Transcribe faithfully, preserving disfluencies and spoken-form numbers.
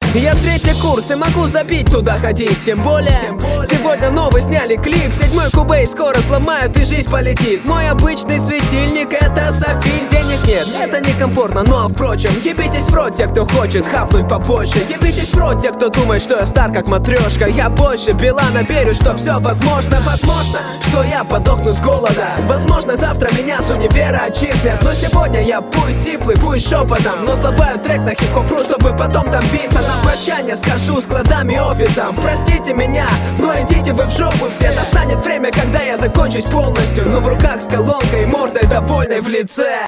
Я в третий курс и могу забить туда ходить. Тем более, Тем более сегодня новый сняли клип. Седьмой кубей скоро сломают и жизнь полетит. Мой обычный светильник это софит. Денег нет, это некомфортно, но впрочем, ебитесь в рот те, кто хочет хапнуть побольше. Ебитесь в рот те, кто думает, что я стар как матрешка. Я больше Билана, верю, что все возможно. Возможно, что я подохну с голода. Возможно, завтра меня с универа отчислят. Но сегодня я пусть сиплый, пусть шепотом, но слабаю трек на хип-хопру, чтобы потом там биться. На прощание скажу складами офисом: простите меня, но идите вы в жопу все. Настанет время, когда я закончусь полностью, но в руках с колонкой и мордой довольной в лице.